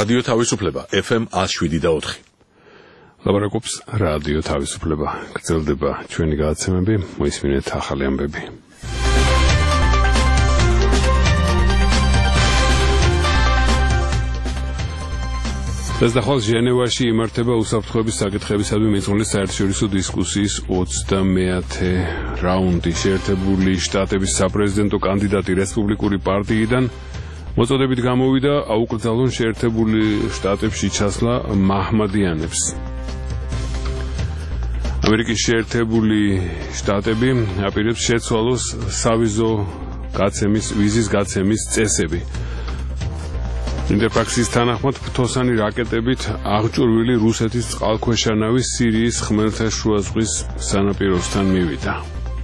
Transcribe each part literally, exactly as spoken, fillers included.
რადიო თავისუფლება ეფ ემ one oh seven და four. ლაბარაკობს რადიო თავისუფლება. გრძელდება ჩვენი გადაცემები, მოისმინეთ ახალი ამბები. დასახვალ ჟენევაში იმართება უსაფრთხოების საკითხებისადმი მიძღვნილი საერთაშორისო დისკუსიის ოცდამეათე რაუნდი. შეერთებული შტატების საპრეზიდენტო კანდიდატი რესპუბლიკური პარტიიდან მოწოდებით გამოვიდა აუკრძალონ შეერთებული შტატებში ჩასვლა მაჰმადიანებს. ამერიკის შეერთებული შტატები აპირებს შეცვალოს სავიზო გაცემის ვიზის გაცემის წესები. ინტერფაქსის თანახმად ფრთოსანი რაკეტებით აღჭურვილი რუსეთის წყალქვეშა ნავი სირიის ხმელთაშუა ზღვის სანაპიროსთან მივიდა.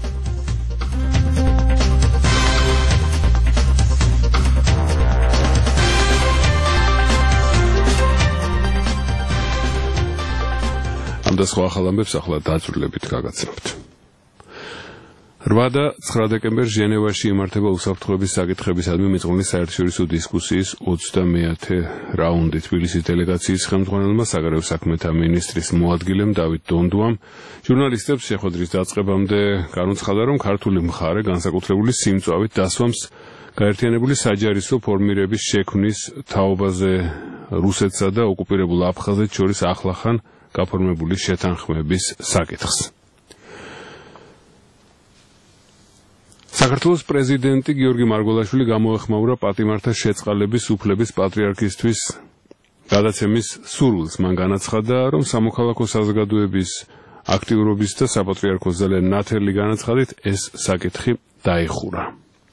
ამ და სხვა ახალ ამბებს ახლა დაწვრილებით გაგაცნობთ. რვა და ცხრა დეკემბერს ჟენევაში იმართება უსაფრთხოების საკითხებისადმი მიძღვნილი საერთაშორისო დისკუსიის ოცდამეათე რაუნდი. თბილისის დელეგაციის ხელმძღვანელმა საგარეო საქმეთა მინისტრის მოადგილემ დავით დონდუამ ჟურნალისტებს შეხვედრის დაწყებამდე განუცხადა, რომ ქართული მხარე განსაკუთრებული სიმწვავით დასვამს გაერთიანებული საჯარისო ფორმირების შექმნის თაობაზე რუსეთსა და ოკუპირებულ აფხაზეთს შორის ახლახან გაფორმებული შეთანხმების საკითხს. საქართველოს პრეზიდენტი გიორგი მარგველაშვილი გამოეხმაურა პატიმართა შეწყალების უფლების პატრიარქისთვის გადაცემის სურვილს. მან განაცხადა, რომ სამოქალაქო საზოგადოების აქტიურობის და საპატრიარქოს ძალიან ნათელი განაცხადით ეს საკითხი დაიხურა.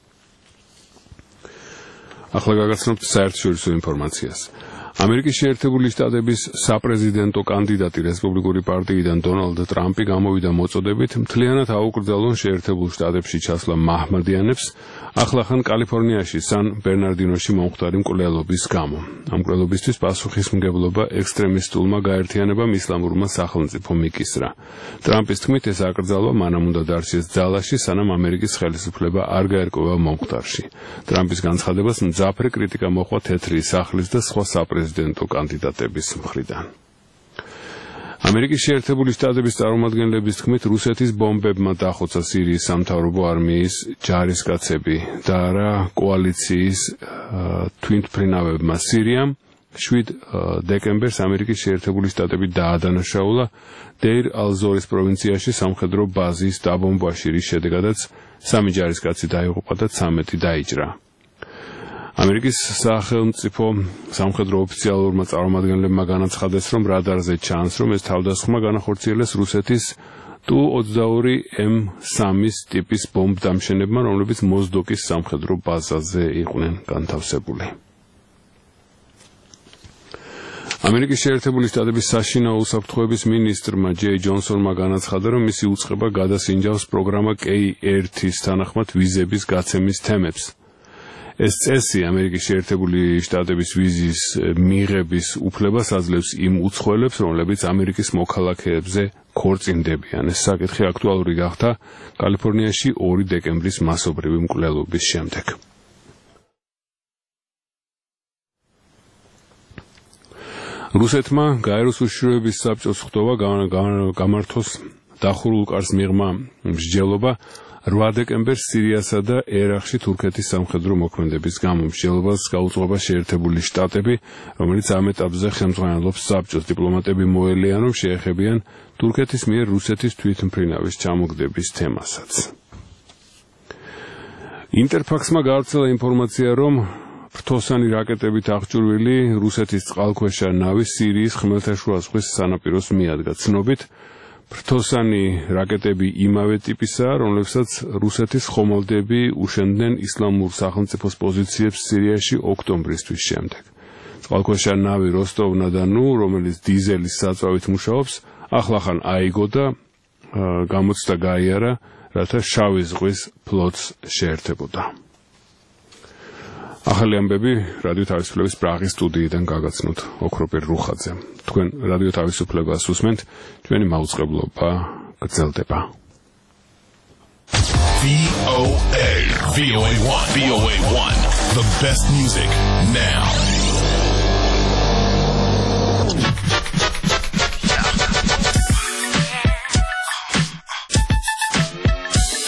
ახლა გაგაცნობთ საერთაშორისო ინფორმაციას. ამერიკის შეერთებული შტატების საპრეზიდენტო კანდიდატი რესპუბლიკური პარტიიდან დონალდ ტრამპი გამოვიდა მოწოდებით მთლიანად აუკრძალონ შეერთებულ შტატებში ჩასვლა მაჰმადიანებს ახლახან კალიფორნიაში სან ბერნარდინოში მომხდარი მკვლელობის გამო. ამ მკვლელობისთვის პასუხისმგებლობა ექსტრემისტულმა გაერთიანებამ ისლამურმა სახელმწიფო მიკისრა. ტრამპის თქმით, ეს აკრძალვა მანამ უნდა დარჩეს ძალაში, სანამ ამერიკის ხელისუფლება არ გაერკვევა მომხდარში. ტრამპის განცხადებას მძაფრი კრიტიკა მოჰყვა თეთრი სახლის და სხვა საპრეზიდენტო კანდიდატების მხრიდან. ამერიკის შეერთებული შტატების წარმომადგენლების თქმით, რუსეთის ბომბებმა დახოცა სირიის სამთავრობო არმიის ჯარისკაცები და არა კოალიციის თვითმფრინავებმა. სირიამ შვიდ დეკემბერს ამერიკის შეერთებული შტატები დაადანაშაულა დეირ ალ-ზორის პროვინციაში სამხედრო ბაზის დაბომბვაში, რის შედეგადაც სამი ჯარისკაცი დაიღუპა და ცამეტი დაიჭრა. ამერიკის სახელმწიფო სამხედრო ოფიციალურმა წარმომადგენლებმა განაცხადეს, რომ რადარზე ჩანს, რომ ეს თავდასხმა განახორციელეს რუსეთის ტუ ოცდაორი ემ სამის ტიპის ბომბ-დამშენებმა, რომლებიც მოზდოკის სამხედრო ბაზაზე იყვნენ განთავსებული. ამერიკის შეერთებული შტატების საშინაო უსაფრთხოების მინისტრმა ჯეი ჯონსონმა განაცხადა, რომ მისი უწყება გადასინჯავს პროგრამა კეი ერთის თანახმად ვიზების გაცემის თემებს. ეს წესი ამერიკის შეერთებული შტატების ვიზის მიღების უფლებას აძლევს იმ უცხოელებს, რომლებიც ამერიკის მოქალაქეებზე ქორწინდებიან. ეს საკითხი აქტუალური გახდა კალიფორნიაში ორი დეკემბრის მასობრივი მკვლელობის შემდეგ. რუსეთმა გაეროს უშიშროების საბჭოს ხდობა გამართოს დახურულ კარს მიღმა მსჯელობა რვა დეკემბერს სირიასა და ერაყში თურქეთის სამხედრო მოქმედების გამო. მსჯელობას გაუძღვება შეერთებული შტატები, რომელიც ამ ეტაპზე ხელმძღვანელობს საბჭოს. დიპლომატები მოელიან, რომ შეეხებიან თურქეთის მიერ რუსეთის თვითმფრინავის ჩამოგდების თემასაც. ინტერფაქსმა გავრცელა ინფორმაცია, რომ ფრთოსანი რაკეტებით აღჭურვილი რუსეთის წყალქვეშა ნავი სირიის ხმელთაშუა ზღვის სანაპიროს მიადგა. ცნობით, ფრთოსანი რაკეტები იმავე ტიპისაა, რომლებსაც რუსეთის ხომალდები უშენდნენ ისლამურ სახელმწიფოს პოზიციებს სირიაში ოქტომბრისთვის შემდეგ. წყალქვეშა ნავი როსტოვ-ნადანუ, რომელიც დიზელის საწვავით მუშაობს, ახლახან აიგო და გამოცდა გაიარა, რათა შავი ზღვის ფლოტს შეერთებოდა. ახალი ამბები რადიო თავისუფლების პრაღის სტუდიიდან გაგაცნოთ ოქროპირ რუხაძე. თქვენ რადიო თავისუფლებას უსმენთ, ჩვენი მაუწყებლობა გრძელდება. V O A V O A one V O A one The best music now.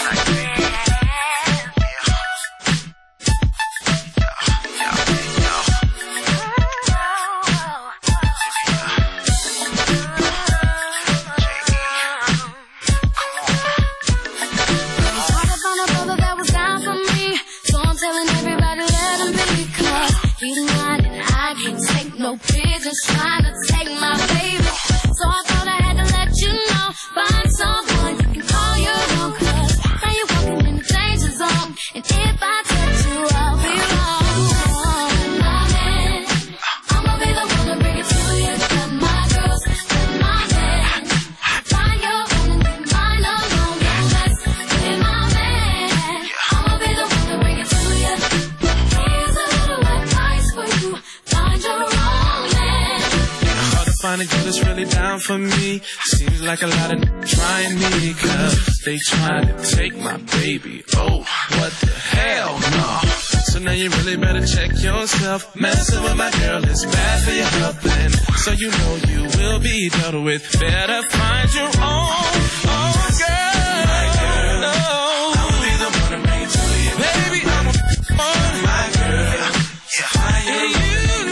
For me, seems like a lot of trying me, cause they trying to take my baby. Oh, what the hell, no. So now you really better check yourself. Messing with my girl is bad for your health, and so you know you will be dealt with. Better find your own, own girl. My girl, no. I'll be the one to bring it to you. Baby, I'm a on my girl. Yeah, find your own.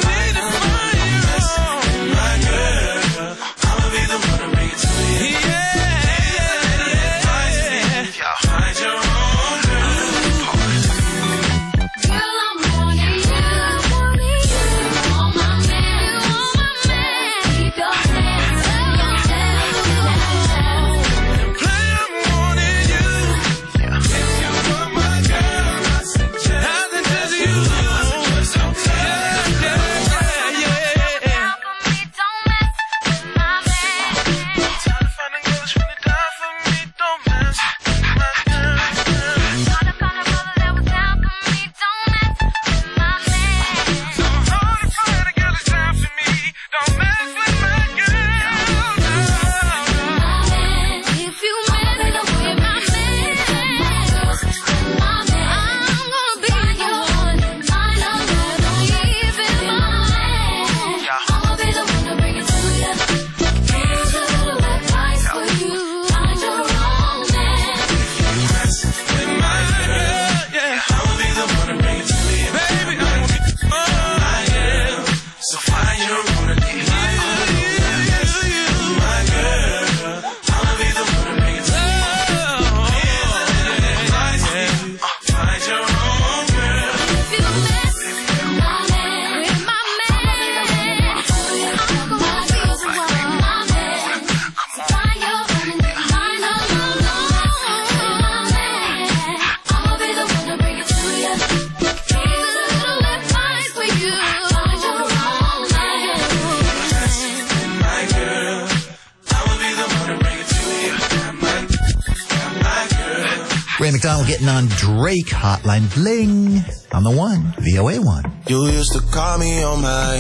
Ray McDonald getting on Drake Hotline Bling on the one, V O A one. You used to call me on my.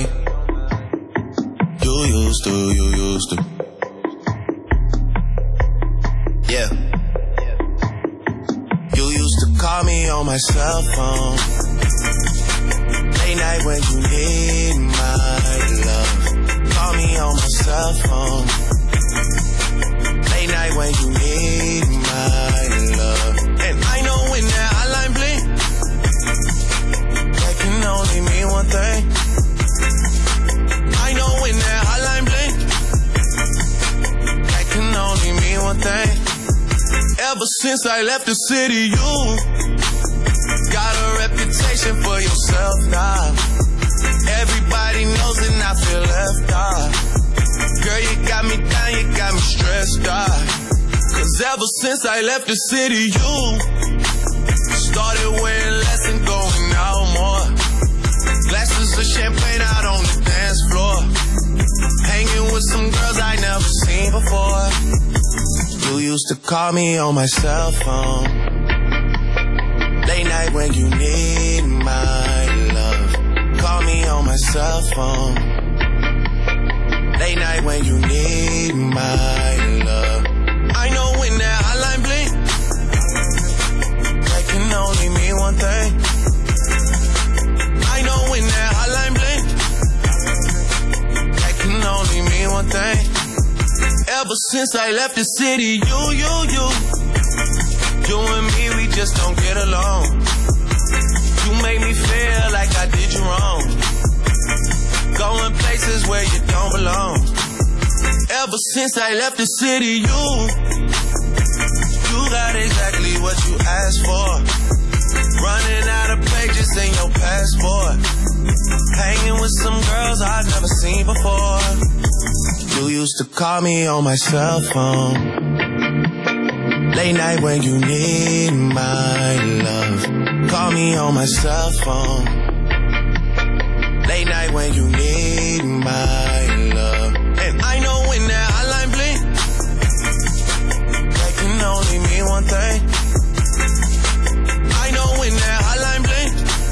You used to, you used to. Yeah. You used to call me on my cell phone. Late night when you need my love. Call me on my cell phone. Late night when you need my love. And I know when that hotline blink, that can only mean one thing. I know when that hotline blink, that can only mean one thing. Ever since I left the city, you got a reputation for yourself now. Everybody knows and I feel left out. Girl, you got me down, you got me stressed out. Cause ever since I left the city, you started wearing less and going out more. Glasses of champagne out on the dance floor. Hanging with some girls I never seen before. You used to call me on my cell phone. Late night when you need my love. Call me on my cell phone. Late night when you need my love. I know when that hotline blink, that can only mean one thing. I know when that hotline blink, that can only mean one thing. Ever since I left the city, you, you, you, you and Ever since I left the city, you, you got exactly what you asked for. Running out of pages in your passport. Hanging with some girls I've never seen before. You used to call me on my cell phone. Late night when you need my love. Call me on my cell phone. Late night when you need my love. And I know when that hotline blink, that can only mean one thing. I know when that hotline blink,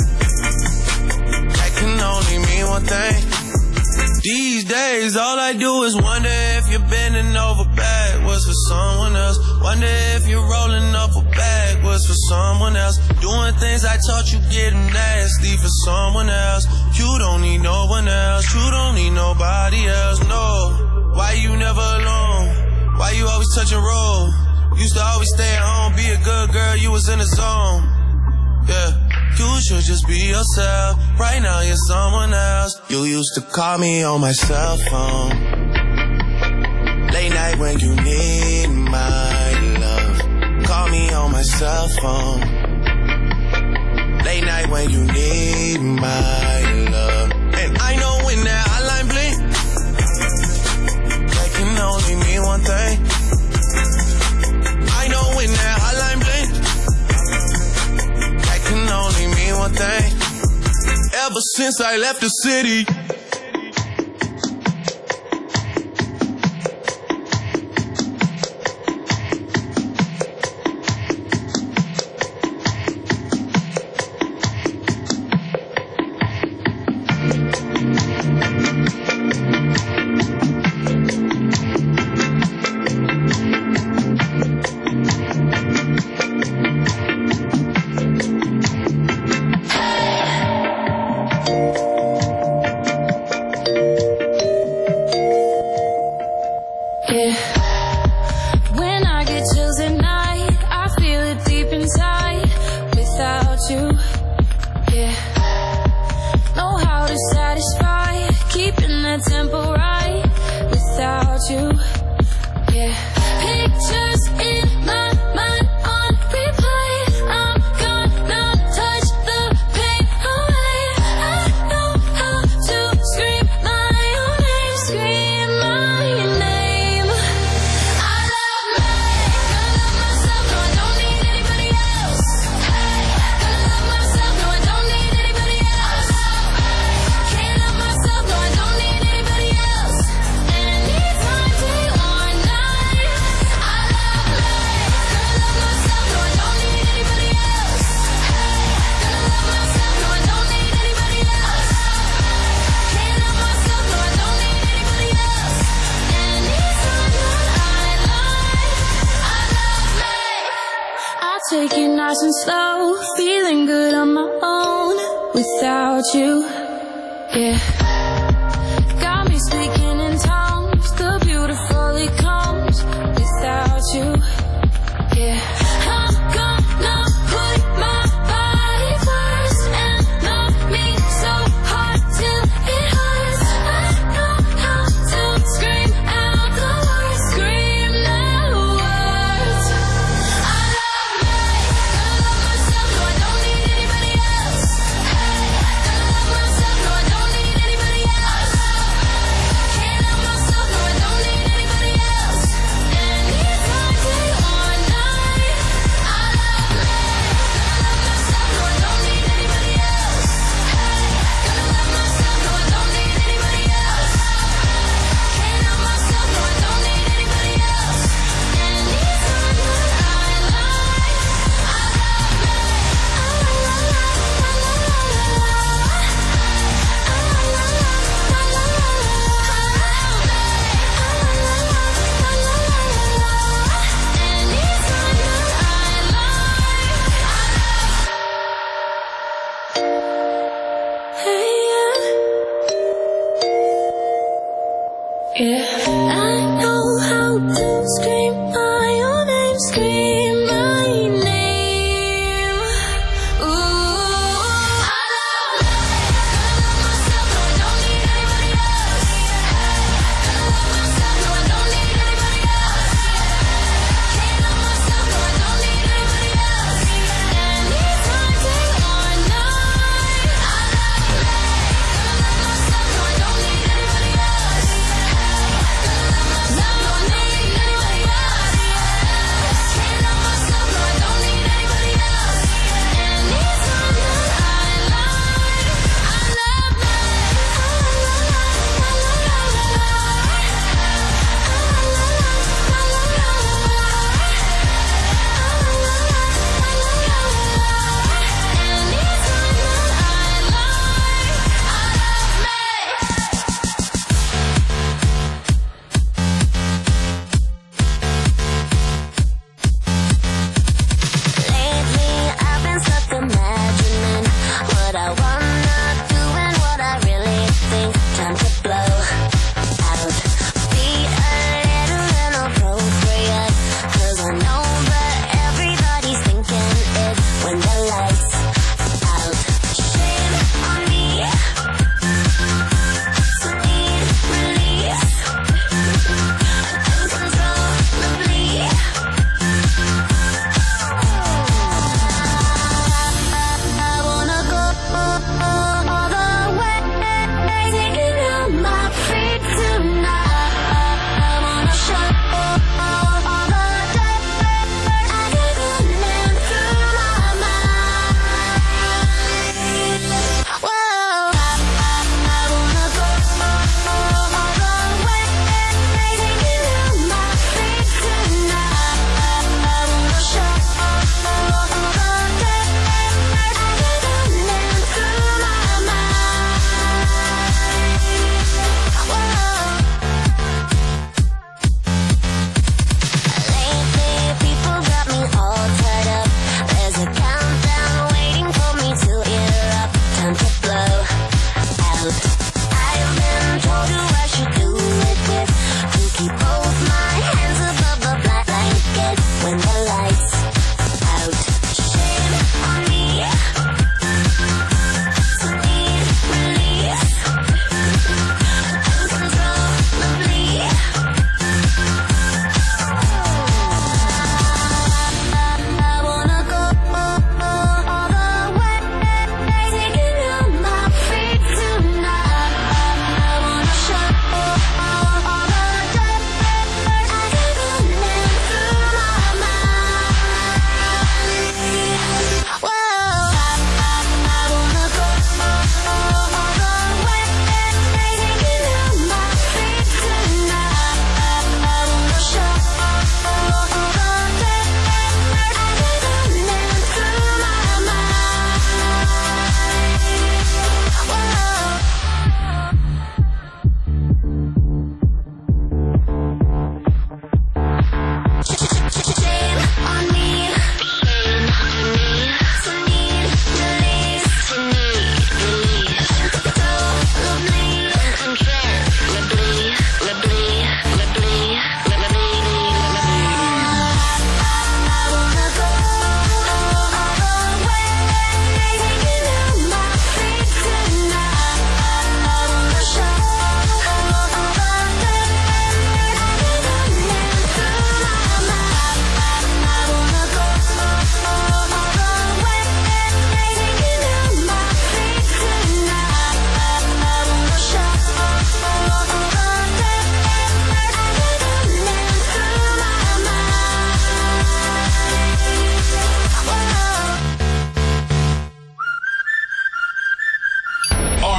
that can only mean one thing. These days, all I do is wonder if you're bending over backwards for someone else. Wonder if you're rolling up a backwards for someone else. Doing things I taught you, getting nasty for someone else. You don't need no one else. You don't need nobody else, no. Why you never alone? Why you always touch and roll? Used to always stay at home, be a good girl, you was in the zone. Yeah. You should just be yourself. Right now you're someone else. You used to call me on my cell phone. Late night when you need my love. Call me on my cell phone. Late night when you need my love. And I know when that hotline blink, that can only mean one thing. I know when that hotline blink, that can only mean one thing. Ever since I left the city, I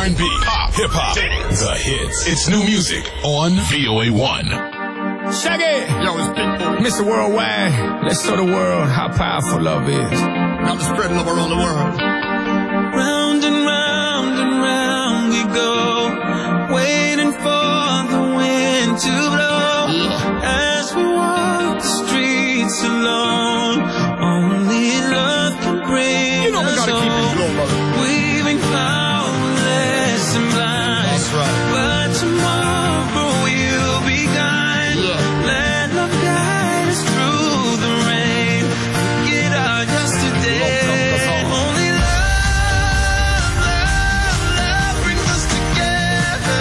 and B, pop, hip-hop, the hits. It's new music on V O A one. Shaggy! Yo, it's Big Boy. Mister Worldwide, let's show the world how powerful love is. Now to spread love around the world. Round and round and round we go, waiting for the wind to blow. Yeah. As we walk the streets alone, only love can bring You know we us gotta keep it low, brother. We've been powerless and blind. That's right. But tomorrow we'll be kind. Yeah. Let love guide us through the rain. Forget our yesterday. Only love, love, love brings us together.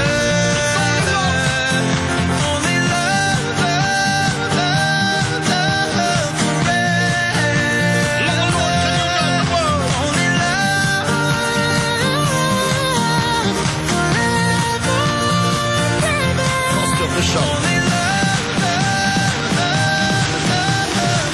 Only love, love, love, love forever. Only love forever. Cost of the show. Only love, love, love, love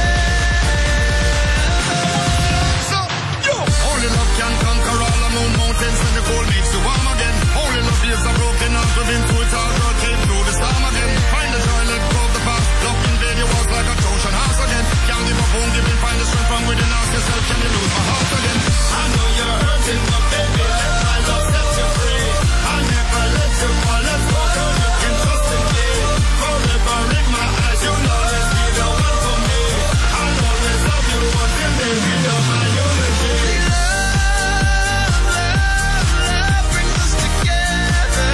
Yo! Only love can conquer all the moon mountains when the cold makes you warm again. Only love is a broken heart within two it's all girl came through the storm again. Find the joy, let go of the past. Love invade your walls like a Trojan horse again. Can't give up, won't give in, find the strength from within. Ask yourself, can you lose my heart again? I know you're hurting, but baby, let my love set you free. I'll never let you fall, let's go, girl, you can trust in me. Forever in my eyes, you'll always be the one for me. I'll always love you until the end of my unity. love brings us together.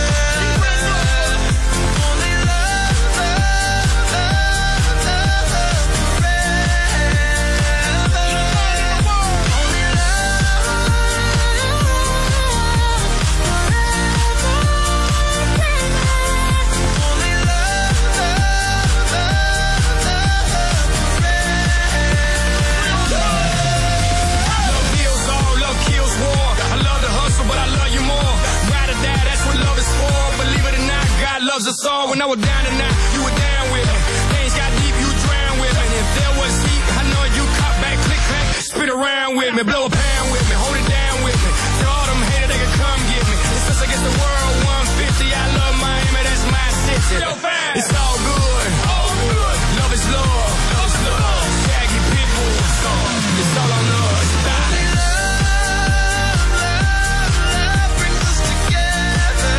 Only love, love, love, love forever. Only Love heals all, love kills war. I love the hustle, but I love you more. Ride or die, that's what love is for. Believe it or not, God loves us all. When I was down and out, you were down with me. Things got deep, you drowned with me. And if there was heat, I know you caught back, click, clack, spit around with me, blow a pound with me, hold it down with me. To all them haters, they can come get me. It's us against the world, one fifty. I love Miami, that's my city. It's all good, all good. Love is love, love is love. Shaggy people, it's all on us. Only love, love, love brings us together.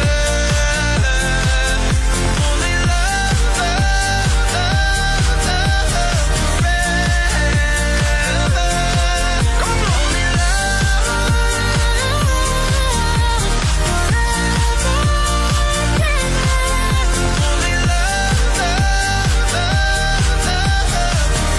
Only love, love, love, love forever. Only love, only love, love, love, love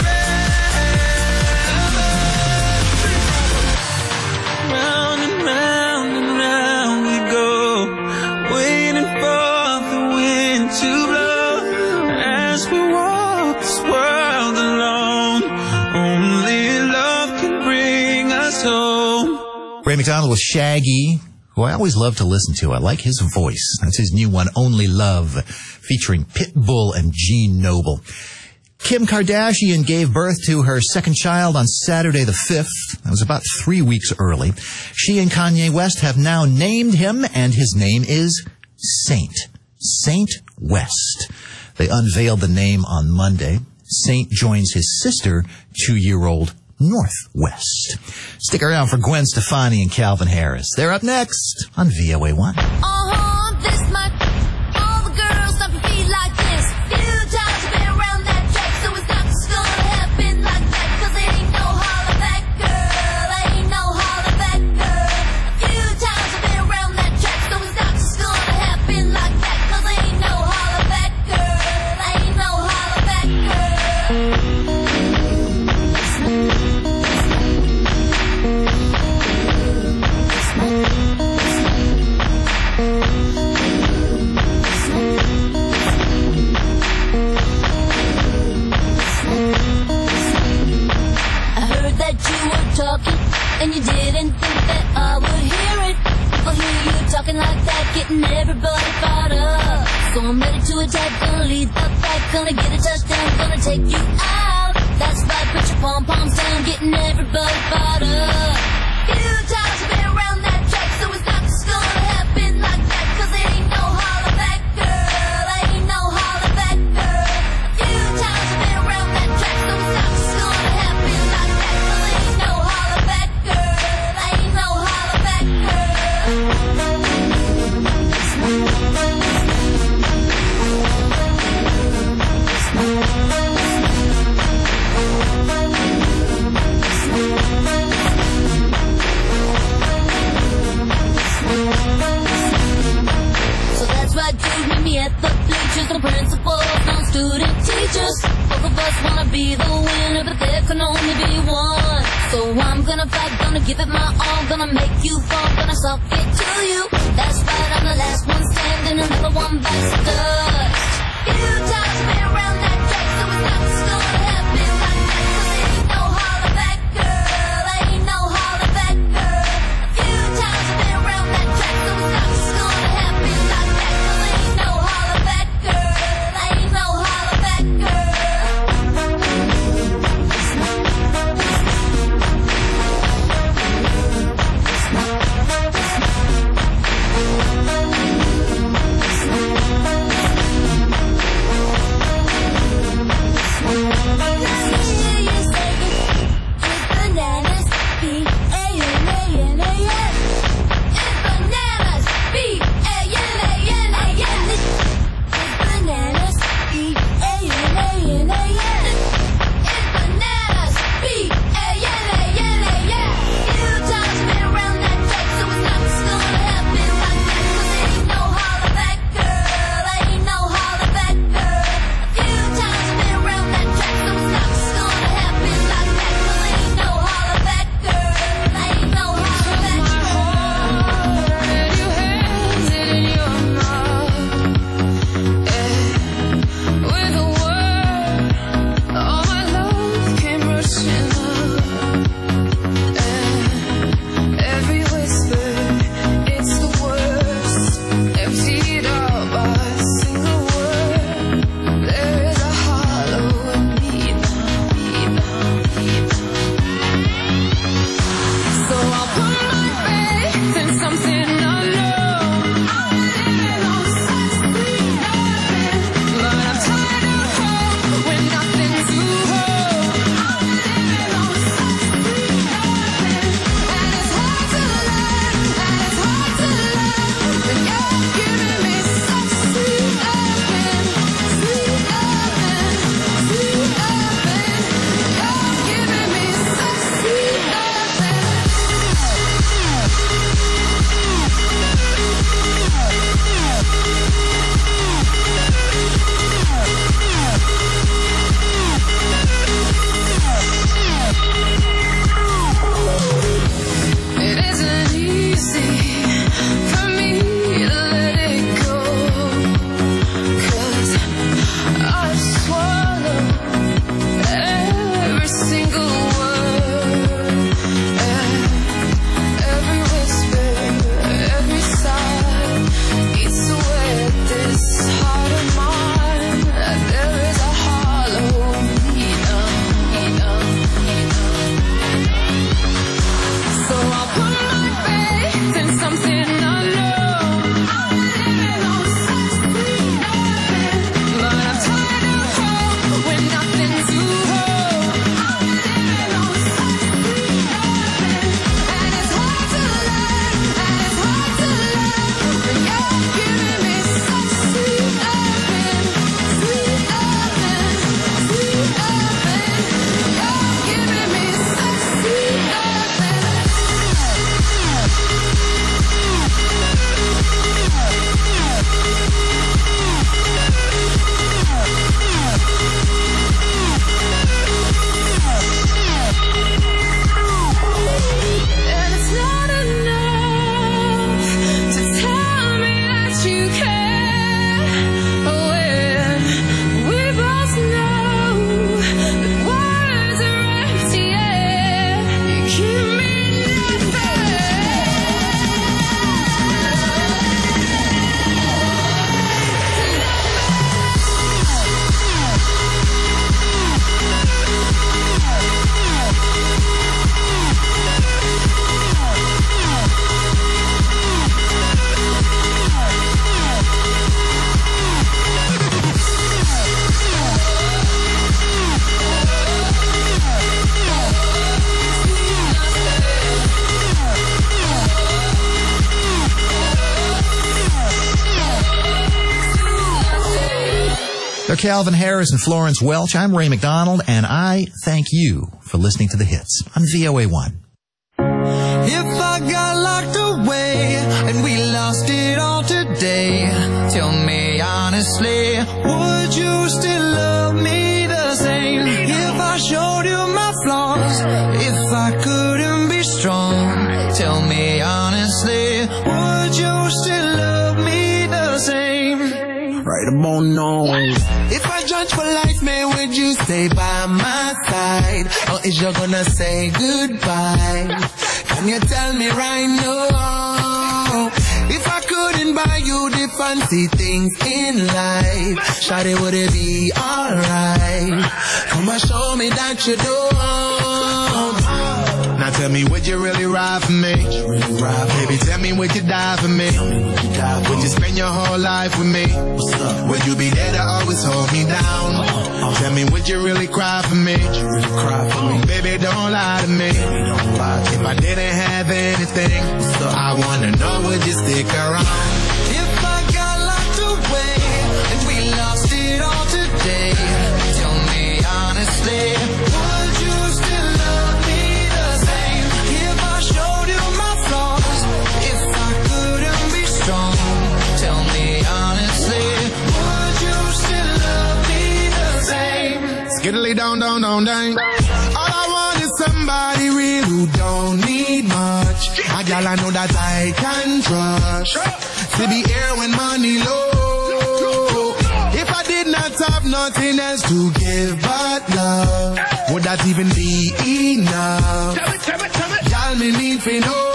forever. Round and round and round we go, waiting for the wind to blow. As we walk this world alone, only love can bring us home. Ray McDonald with Shaggy, who I always love to listen to. I like his voice. That's his new one, Only Love, featuring Pitbull and Gene Noble. Kim Kardashian gave birth to her second child on Saturday the fifth. That was about three weeks early. She and Kanye West have now named him, and his name is Saint. Saint West. They unveiled the name on Monday. Saint joins his sister, two-year-old Northwest. Stick around for Gwen Stefani and Calvin Harris. They're up next on V O A one. Uh-huh, this my... All the girls up your feet like this. Few times I've been around that track, so it's not just gonna happen like that. Cause it ain't no holler back, girl. Ain't no holler back, girl. A few times I've been around that track, so it's not just gonna happen like that. Cause it ain't no holler back, girl. Ain't no holler back, girl. Talking, and you didn't think that I would hear it. People hear you talking like that, getting everybody fired up. So I'm ready to attack, gonna lead the fight, gonna get a touchdown, gonna take you out. That's right, put your pom-poms down, getting everybody fired up. Few times I've been around that track, so it's not just gonna So I'm gonna fight, gonna give it my all, gonna make you fall, gonna suck it to you. That's right, I'm the last one standing, another one bites the dust. Few times I've been around that track, so it's not just gonna happen like that. 'Cause it ain't no holler back, girl, ain't no holler back, girl. A few times I've been around that track, so it's not just gonna happen like that. 'Cause it ain't no holler back, girl, ain't no holler back, girl. They're Calvin Harris and Florence Welch. I'm Ray McDonald, and I thank you for listening to The Hits on V O A one. If I got locked away and we lost it all today, tell me honestly, would you still love me the same? If I showed you my flaws If I couldn't be strong, tell me honestly, would you still love me the same? Right about now. If I judge for life, man, would you stay by my side? Or is you gonna say goodbye? Can you tell me right now? If I couldn't buy you the fancy things in life, shawty, would it be alright? Come and show me that you don't. Now tell me, would you really ride for me? Really ride, baby, tell me, would you die for me? Would you, die for would you spend your whole life with me? Would you be there to always hold me down? Uh-huh. Tell me, would you really cry for me? Would you really cry for me? Baby, don't lie to me. Don't lie to if me. I didn't have anything, I wanna know, would you stick around? If I got locked away and we lost it all today, tell me honestly, would you still love me the same? If I showed you my flaws, if I couldn't be strong, tell me honestly, would you still love me the same? Skiddly down, down, down, down. All I want is somebody real who don't need much. A girl I know that I can trust. To be here when money low. If I did not have nothing else to give but love, would that even be enough? Y'all me need to know.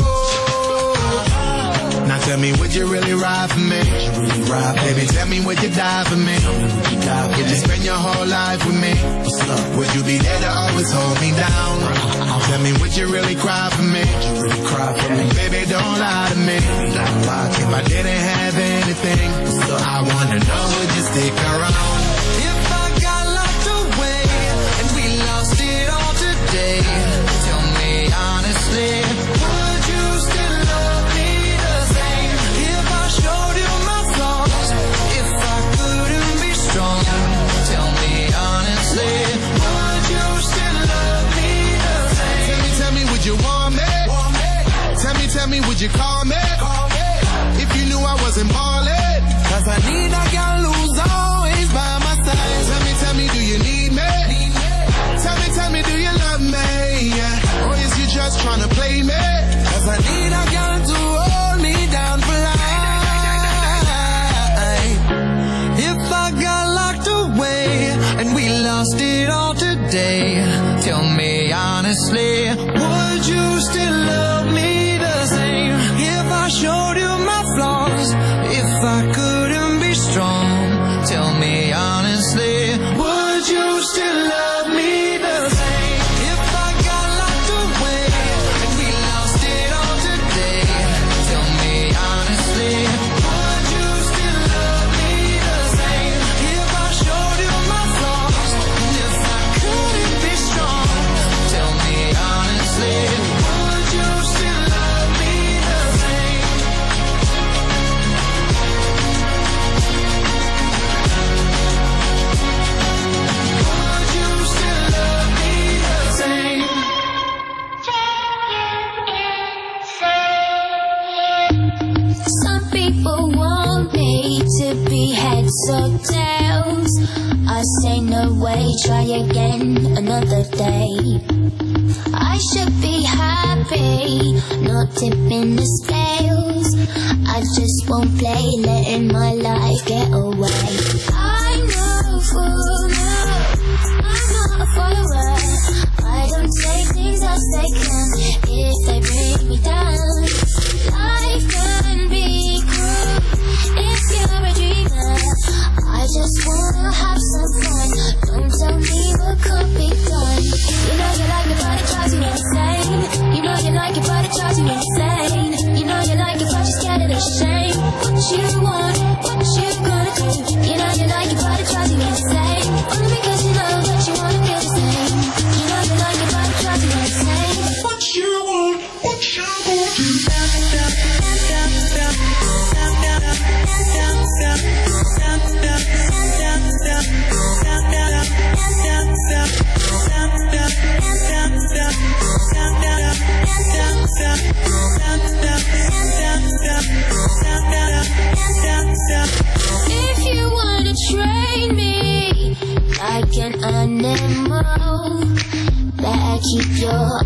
Now tell me, would you really ride for me? Really ride, baby, tell me, would you die for me? Would you, die for would you spend your whole life with me? Would you be there to always hold me down? Tell me, would you really cry for me? Would you really cry for me? Baby, don't lie to me. If I didn't have anything, I wanna know, would you stick around? If I got locked away and we lost it all today, tell me honestly, would you still love me the same? If I showed you my flaws, if I couldn't be strong, tell me honestly, would you still love me the same? Tell me, tell me, would you want me? Want me? Tell me, tell me, would you call me? Call me. If you knew I wasn't ballin', cause I need a girl who's always by my side. Tell me, tell me, do you need me? Need me? Tell me, tell me, do you love me? Yeah. Or is you just tryna play me? Cause I need a girl to hold me down for life. If I got locked away and we lost it all today, tell me honestly, would you still love me the same? If I showed you my flaws, if I couldn't be strong, tell me honestly, would you still love me the same? If I got locked away and we lost it all today, tell me honestly, would you still love me the same? If I showed you my flaws, and if I couldn't be strong, tell me honestly, would you still love me the same? Would you still love me the same? Some people want me to be heads or tails. I say no way, try again another day. I should be happy, not tipping the scales. I just won't play, letting my life get away. I'm not a fool, no, I'm not a follower. I don't say things as they can if they bring me down. Life can be cruel if you're a dreamer. I just wanna have some fun. Don't tell me what could be done. You know you like it, but it drives you insane. You know you like it, but it drives you insane. You know you like it, but you're scared of the shame. What you want, what you gonna do? You know you like it, but it drives you insane. Only because you know that you wanna feel the same. You know you like it, but it drives you insane. What you want, what you gonna do?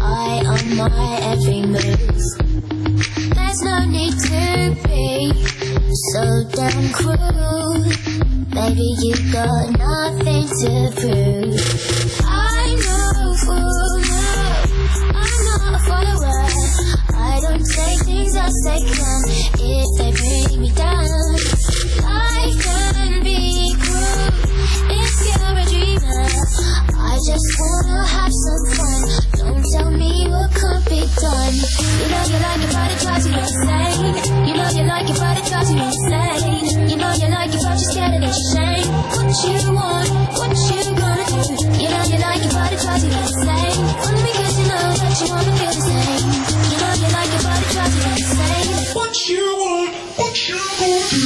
eye on my every move. There's no need to be so damn cruel. Baby, you got nothing to prove. I know full well I'm not a follower. I don't take things as they come if they bring me down. Life can be cruel if you're a dreamer. I just wanna have some fun. Don't tell me what can't be done. You know you like it, but it drives you insane. You know you like it, but it drives you insane. You know you like it, but you're scared of the shame. What you want, what you gonna do? You know you like it, but it drives you insane. Only because you know that you wanna feel the same. You know you like it, but it drives you insane. What you want, what you gonna do?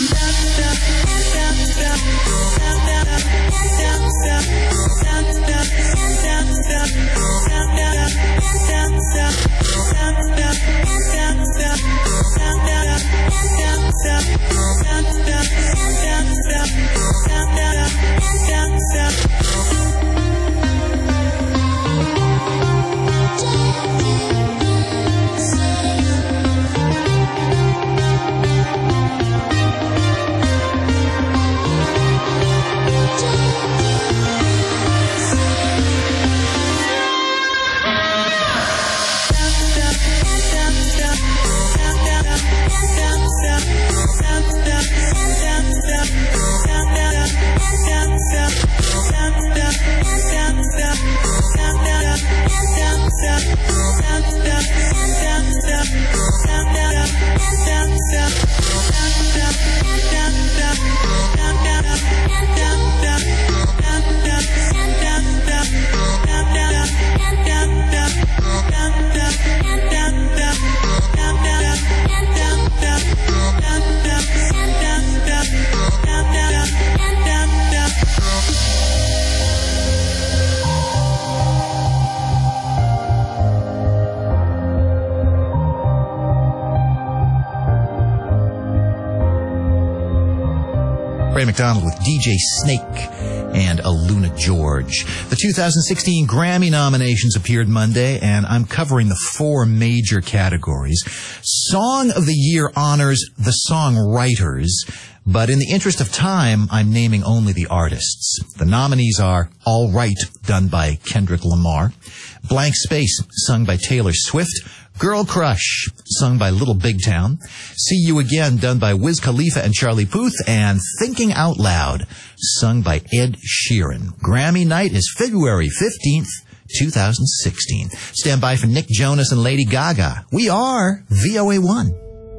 Ray McDonald with D J Snake and Aluna George. The two thousand sixteen Grammy nominations appeared Monday, and I'm covering the four major categories. Song of the Year honors the songwriters, but in the interest of time, I'm naming only the artists. The nominees are All Right, done by Kendrick Lamar, Blank Space, sung by Taylor Swift, Girl Crush, sung by Little Big Town, See You Again, done by Wiz Khalifa and Charlie Puth, and Thinking Out Loud, sung by Ed Sheeran. Grammy night is February fifteenth, two thousand sixteen. Stand by for Nick Jonas and Lady Gaga. We are V O A one.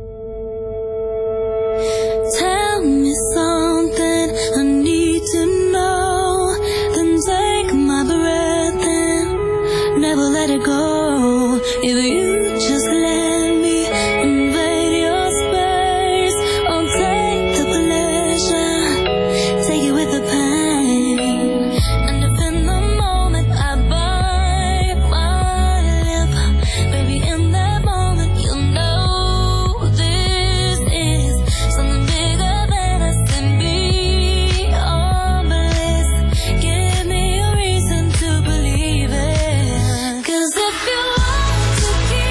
Tell me something I need to know, then take my breath and never let it go. If you just let me invade your space, I'll take the pleasure, take it with the pain. And if in the moment I bite my lip, baby, in that moment you'll know this is something bigger than us and beyond bliss. Give me a reason to believe it, 'cause if you want to keep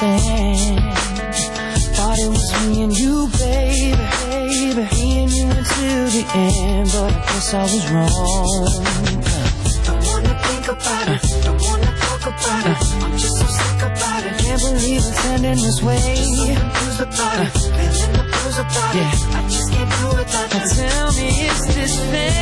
understand. Thought it was me and you, baby, baby. Me and you until the end, but I guess I was wrong. Don't wanna think about it, don't wanna talk about it. I'm just so sick about it. Can't believe it's ending this way. Just so confused about it, feeling the blues about it. I just can't do without you. Tell me, is this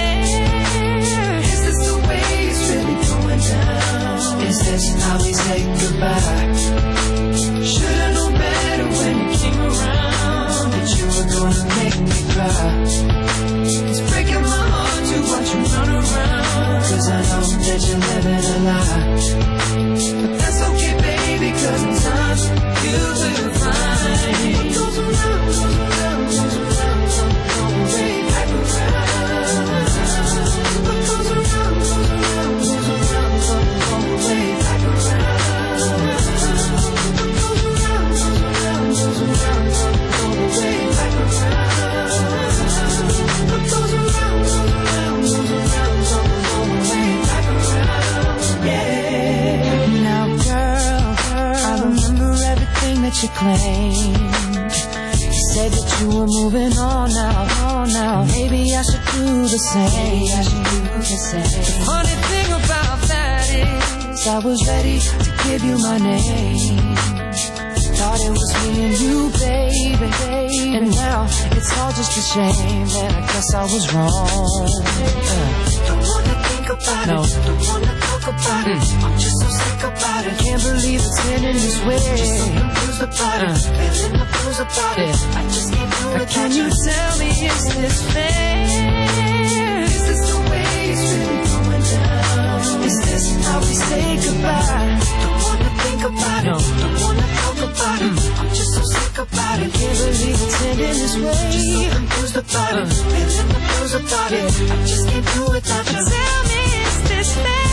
fair? Is this the way it's really going down? Is this how we say goodbye? Should've known better when you came around that you were gonna make me cry. It's breaking my heart to watch you run around, 'cause I know that you're living a lie. But that's okay, baby, 'cause in time you will find what goes around, goes around, goes around, comes way back around. What goes around, goes around, goes around, comes way back around. What goes around, goes around, goes around, comes way back around. What goes around, goes around, goes around, comes way back around. Yeah. Now, girl, I remember everything that you claimed. You said that you were moving on now, on now. Maybe I should do the same. Maybe I should do the same. The funny thing about that is I was ready to give you my name. Thought it was me and you, baby, baby. And now it's all just a shame that I guess I was wrong. Uh. Don't wanna think about no. it, don't wanna talk about mm. it. I'm just so sick about it. Can't believe it's ending this way. Just so confused about uh. it, feeling the blues about yeah. it. I just can't do it. Can you tell me, is this fair? Is this the way it's really going down? Is this how we say goodbye? Don't wanna think about no. it, don't wanna talk about it. Mm. I'm just so sick about it. Can't believe it's ending this way. Just so confused about uh. it, feeling the blues about yeah. it. I just can't do it without you. Tell me, is this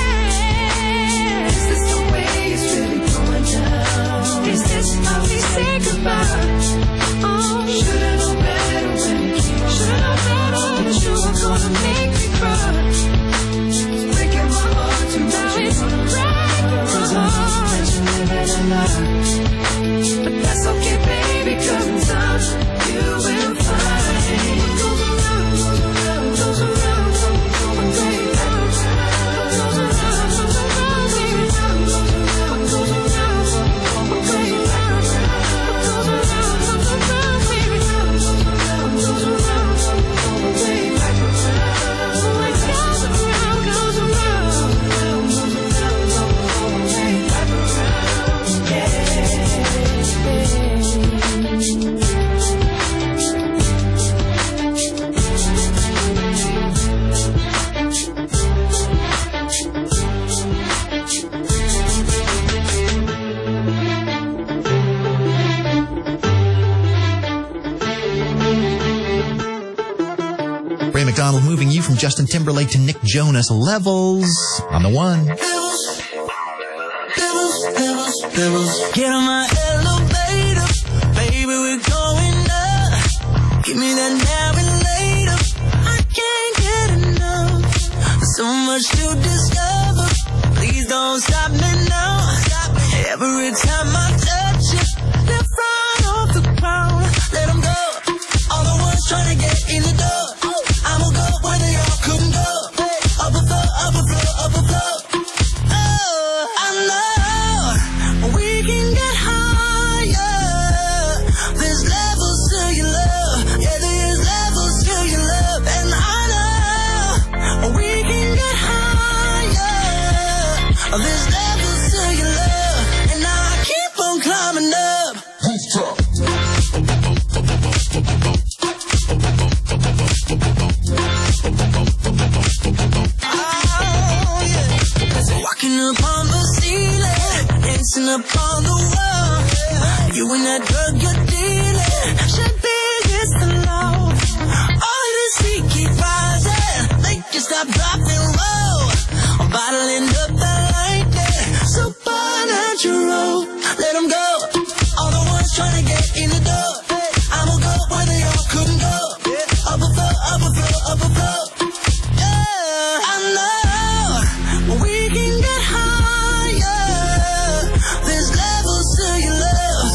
fair? Is this the way it's really going down? Is this how we say goodbye? Oh, should've known better when you came around. Should've known better that you were gonna make me cry. It's breaking my heart to watch you run around, 'cause I know that you're living a lie. But that's okay, baby, 'cause in time you will find what goes around, goes around, goes around, comes way back around. What goes around, goes around, baby, goes around, goes around, comes way back around. What goes around, goes around, baby, goes around, goes around, comes way back around. What goes around, goes around, goes around, comes way back around. Yeah. Ray McDonald moving you from Justin Timberlake to Nick Jonas. Levels on the one. Get on my elevator, baby, we're going up. Give me that now and later. I can't get enough. So much to discover. Please don't stop me now. Every time I touch you, left right off the ground. Let them go. All the ones trying to get in the door. I'ma go where they all couldn't go. Up a floor, up a floor, up a floor. Oh, I know we can get higher. There's levels to your love. Yeah, there's levels to your love. And I know we can get higher. There's levels to your love. And I keep on climbing up. Walking upon the ceiling, dancing upon the wall. You and that drug you're dealing should be against the law. All you see keep rising, make you stop, drop, and roll. I'm bottling up the lightning, supernatural. Let them go. All the ones trying to get in the door. I'ma go where they all couldn't go. Up a floor, up a floor, up a floor. Yeah, I know we can get higher. There's levels to your love.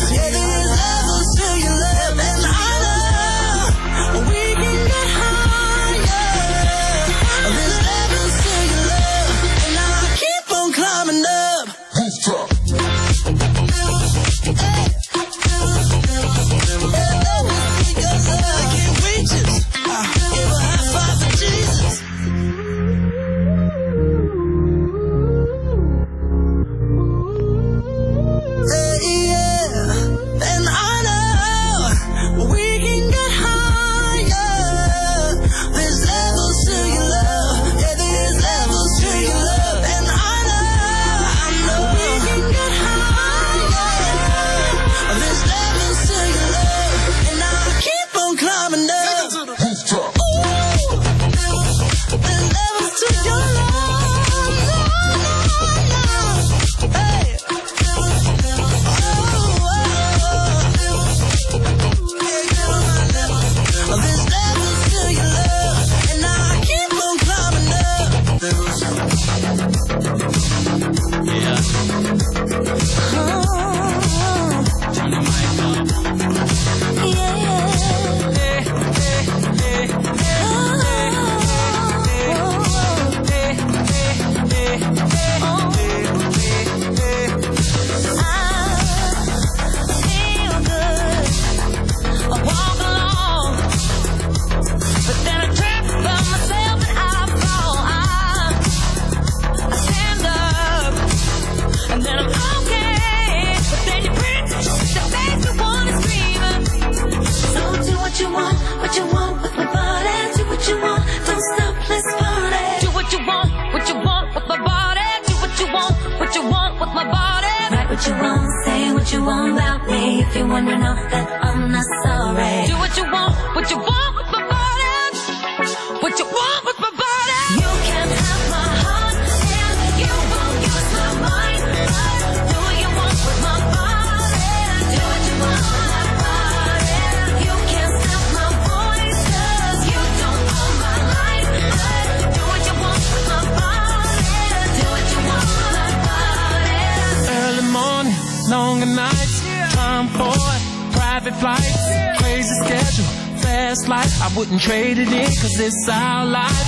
if you're wondering off that I'm not sorry. Do what you want, what you want with my body. What you want with my body. You can't have my heart and you won't use my mind. Do what you want with my body. Do what you want with my body. You can't stop my voice 'cause you don't own my life. Do what you want with my body. Do what you want with my body. Early morning, longer nights, time for it, private flights, crazy schedule, fast life. I wouldn't trade it in 'cause it's our life.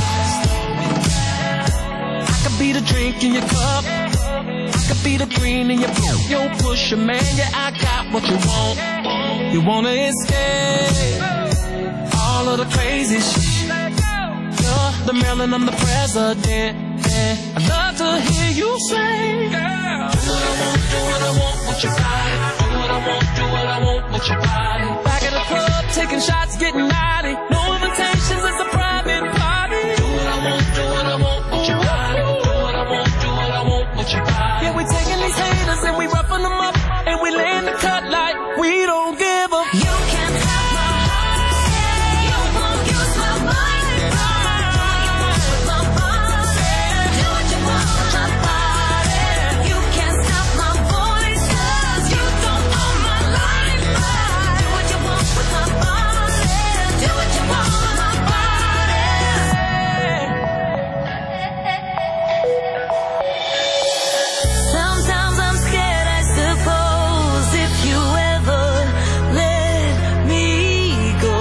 I could be the drink in your cup, I could be the green in your boot. Yo, pusher, man, yeah, I got what you want. You wanna escape all of the crazy shit. You're the Maryland, I'm the president. And I'd love to hear you say, girl, do what I want, do what I want with your body. Do what I want, do what I want with your body. Back at the club, taking shots, getting naughty. No invitations, it's a private party. Do what I want, do what I want with your body. Do what I want, do what I want with your body. Yeah, we taking these haters and we roughing them up. And we laying the cut like we don't give a. You can't have my heart, you won't use my mind. Do what you want with my body. Do what you want with my body. You can't stop my voice 'cause you don't own my life. Do what you want with my body. Do what you want with my body. Sometimes I'm scared, I suppose, if you ever let me go,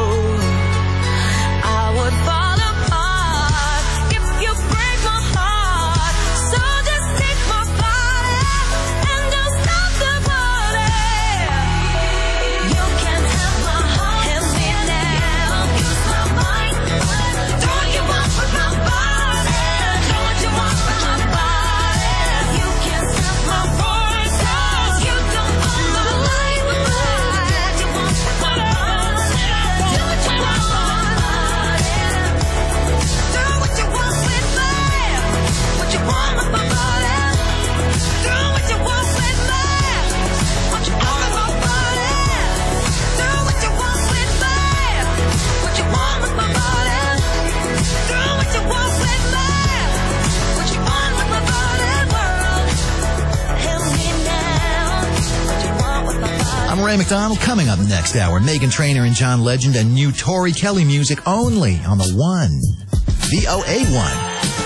I would fall apart if you break my heart. So just take my body and don't stop the party. You can't have my heart, help me now. Use my mind. Do what you want with my body. Do what you want with my body. You can't stop my voice 'cause you don't own my life. Do what you want with my body. Do what you want with my body. Do what you want with me. What you want with my body. Do what you want with me. What you want with my body. Do what you want with me. What you want with my body. Do what you want with me. What you want with my body, world. Help me now. What you want with my body. I'm Ray McDonald. Coming up next hour, Meghan Trainor and John Legend and new Tori Kelly music only on the One. V O A one.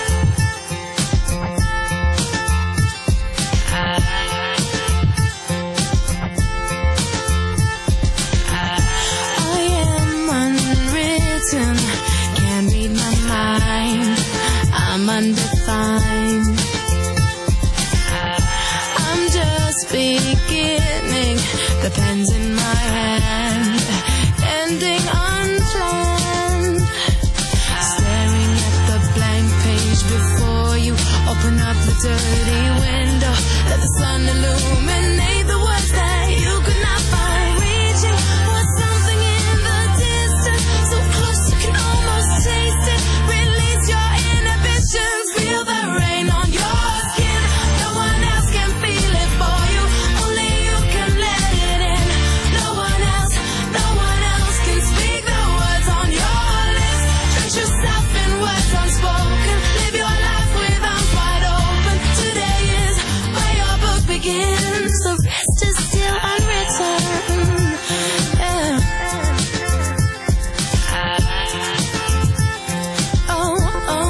I am unwritten, can't read my mind. I'm undefined. I'm just beginning, the pen's in my hand, ending unplanned. Staring at the blank page before you, open up the dirty window, let the sun illuminate the words that you could not find. Reaching for something in the distance, so close you can almost taste it. Release your inhibitions, feel the rain on your skin. No one else can feel it for you, only you can let it in. No one else, no one else can speak the words on your lips. Drench yourself in words unspoken, live your life with arms wide open. Today is where your book begins, the rest is still unwritten. Yeah. Oh, oh.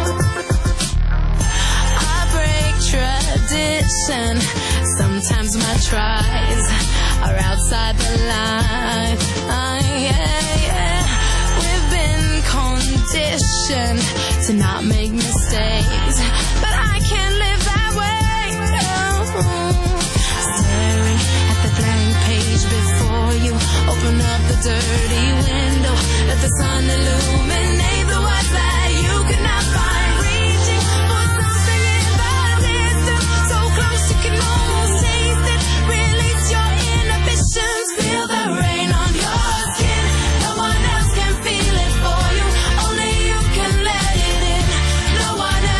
I break tradition. Sometimes my tries are outside the line. Uh, yeah, yeah. We've been conditioned to not make mistakes, but I can't live that way. No. Staring at the blank page before you, open up the dirty window, let the sun illuminate the words that you could not find. Reaching for something in the distance, so close you can almost taste it. Release your inhibitions, feel the rain on your skin. No one else can feel it for you, only you can let it in. No one else.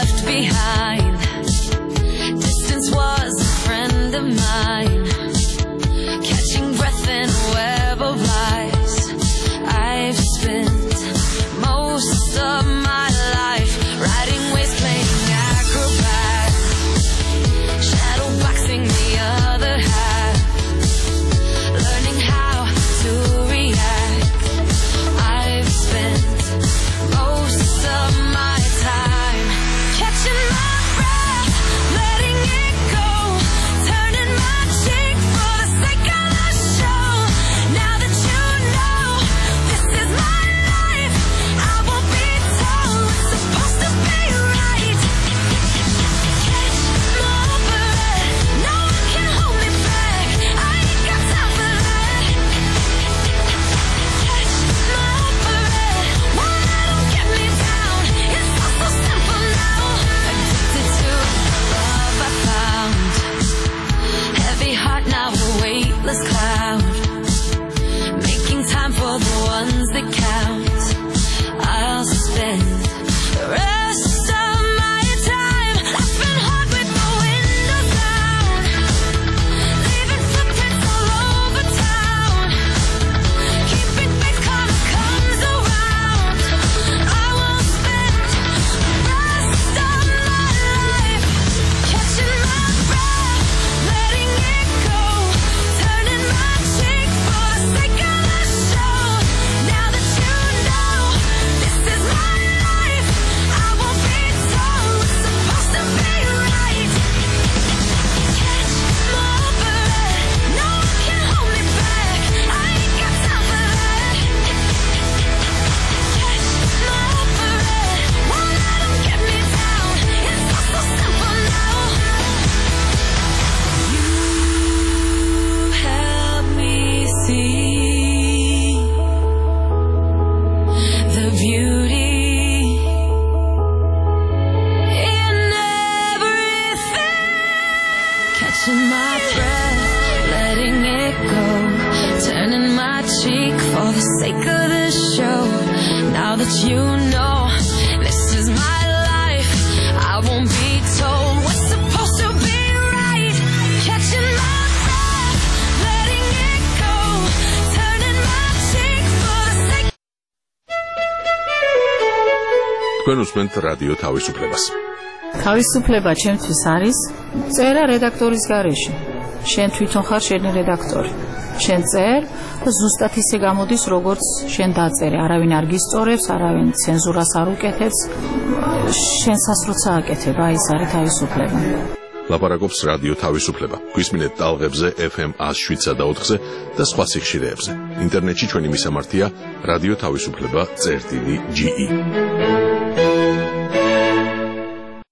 left behind. Distance was a friend of mine, catching breath in a web of lies. I've spent most of my life riding waves, playing acrobat, shadow boxing the other half, learning how to react. I've spent most of my time catching my breath, letting it go, turning my cheek for the sake of the show. Now that you know this is my life, I won't be told it's supposed to be right. Catch my breath, no one can hold me back, I ain't got time for that. Catch my breath, one that don't get me down, it's all so simple now. Addicted to the love I found, heavy heart now a weightless cloud, making time for the ones that count. I'll spend the rest of my time laughing hard with the windows down, leaving footprints all over town, keeping faith karma comes around. I will spend the rest of my life catching my breath, letting it go, turning my cheek for the sake of the show. Now that you know this is my life, I won't be told it's supposed to be right. Catch my breath, no one can hold me back, I ain't got time for that. Catch my breath, one that don't get me down, it's all so simple now. You help me see the beauty in everything. Catching my breath, letting it go, turning my cheek for the sake of the show. Now that you know this is my life, I won't be told what's supposed to be right. Catching my breath, letting it go, turning my cheek for the sake. თქვენ უსმენთ რადიო თავისუფლებას. თავისუფლება ჩემთვის არის წერა რედაქტორის გარეშე. შენ თვითონ ხარ შენი რედაქტორი. შენ წერ და ზუსტად ისე გამოდის, როგორც შენ დაწერე. არავინ არ გისწორებს, არავინ ცენზურას არ უკეთებს. შენსაც როცა აკეთებ, აი ეს არის თავისუფლება. ლაპარაკობს რადიო თავისუფლება. გვისმინეთ ტალღებზე ეფ ემ one oh seven და four და სხვა სიხშირეებზე. ინტერნეტში ჩვენი მისამართია რადიო თავისუფლება წერტილი ჯი ი.